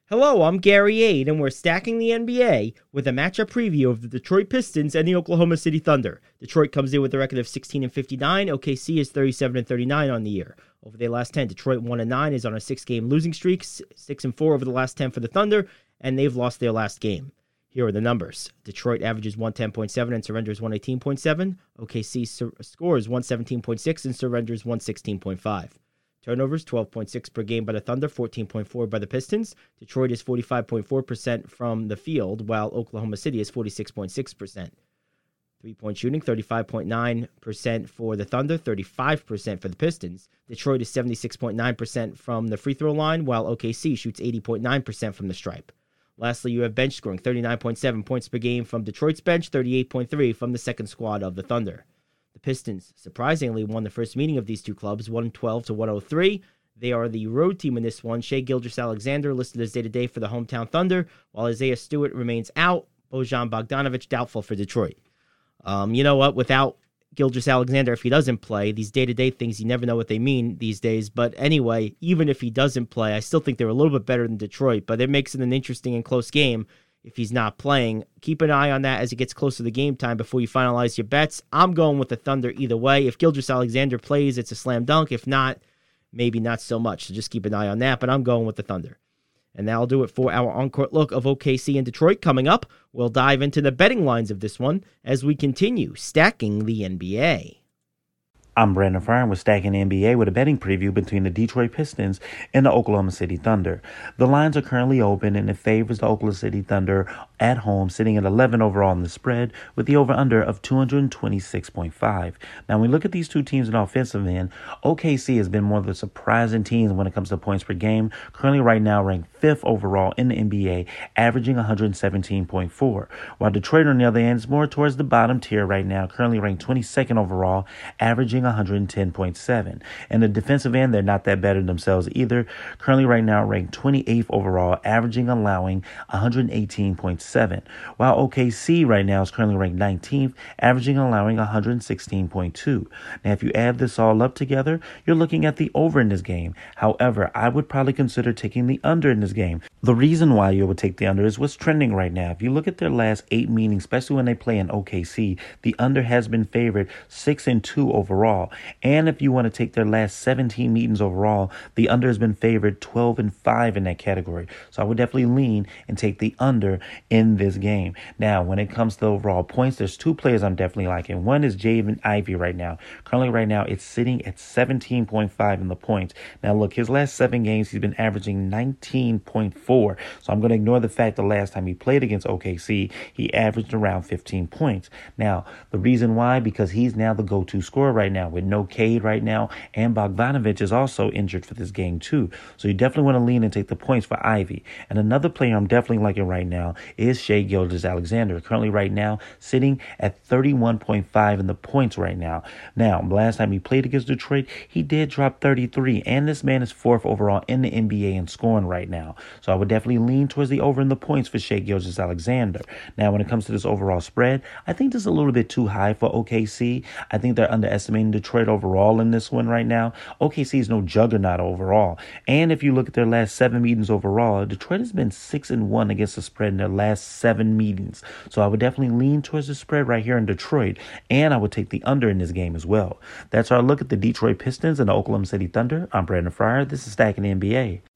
Hello, I'm Gary Ade, and we're stacking the NBA with a matchup preview of the Detroit Pistons and the Oklahoma City Thunder. Detroit comes in with a record of 16-59. OKC is 37-39 on the year. Over their last 10, Detroit 1-9 is on a 6-game losing streak, 6-4 over the last 10 for the Thunder, and they've lost their last game. Here are the numbers. Detroit averages 110.7 and surrenders 118.7. OKC scores 117.6 and surrenders 116.5. Turnovers, 12.6 per game by the Thunder, 14.4 by the Pistons. Detroit is 45.4% from the field, while Oklahoma City is 46.6%. Three-point shooting, 35.9% for the Thunder, 35% for the Pistons. Detroit is 76.9% from the free throw line, while OKC shoots 80.9% from the stripe. Lastly, you have bench scoring, 39.7 points per game from Detroit's bench, 38.3 from the second squad of the Thunder. The Pistons surprisingly won the first meeting of these two clubs, 112-103. They are the road team in this one. Shai Gilgeous-Alexander listed as day-to-day for the hometown Thunder, while Isaiah Stewart remains out. Bojan Bogdanovic doubtful for Detroit. You know what? Without Gilgeous-Alexander, if he doesn't play, these day-to-day things, you never know what they mean these days. But anyway, even if he doesn't play, I still think they're a little bit better than Detroit, but it makes it an interesting and close game if he's not playing. Keep an eye on that as it gets closer to game time before you finalize your bets. I'm going with the Thunder either way. If Gilgeous-Alexander plays, it's a slam dunk. If not, maybe not so much. So just keep an eye on that, but I'm going with the Thunder. And that'll do it for our on-court look of OKC and Detroit. Coming up, we'll dive into the betting lines of this one as we continue stacking the NBA. I'm Brandon Fryer with Stacking NBA with a betting preview between the Detroit Pistons and the Oklahoma City Thunder. The lines are currently open and it favors the Oklahoma City Thunder at home, sitting at 11 overall in the spread with the over-under of 226.5. Now, when we look at these two teams in offensive end, OKC has been one of the surprising teams when it comes to points per game. Currently right now ranked 5th overall in the NBA, averaging 117.4. While Detroit, on the other end, is more towards the bottom tier right now, currently ranked 22nd overall, averaging 110.7. And the defensive end, they're not that better themselves either. Currently right now ranked 28th overall, allowing 118.7. While OKC right now is currently ranked 19th, allowing 116.2. Now, if you add this all up together, you're looking at the over in this game. However, I would probably consider taking the under in this game. The reason why you would take the under is what's trending right now. If you look at their last 8 meetings, especially when they play in OKC, the under has been favored 6-2 overall. And if you want to take their last 17 meetings overall, the under has been favored 12-5 in that category. So I would definitely lean and take the under in this game. Now, when it comes to overall points, there's two players I'm definitely liking. One is Jaden Ivey right now. Currently right now, it's sitting at 17.5 in the points. Now, look, his last 7 games, he's been averaging 19.4. So I'm going to ignore the fact the last time he played against OKC, he averaged around 15 points. Now, the reason why, because he's now the go-to scorer right now with no Cade right now, and Bogdanovic is also injured for this game too. So you definitely want to lean and take the points for Ivy. And another player I'm definitely liking right now is Shai Gilgeous-Alexander. Currently right now sitting at 31.5 in the points right now. Now, last time he played against Detroit, he did drop 33, and this man is 4th overall in the NBA in scoring right now. So I would definitely lean towards the over in the points for Shai Gilgeous-Alexander. Now, when it comes to this overall spread, I think this is a little bit too high for OKC. I think they're underestimating Detroit overall in this one right now. OKC is no juggernaut overall. And if you look at their last 7 meetings overall, Detroit has been 6-1 against the spread in their last 7 meetings. So I would definitely lean towards the spread right here in Detroit, and I would take the under in this game as well. That's our look at the Detroit Pistons and the Oklahoma City Thunder. I'm Brandon Fryer. This is Stacking NBA.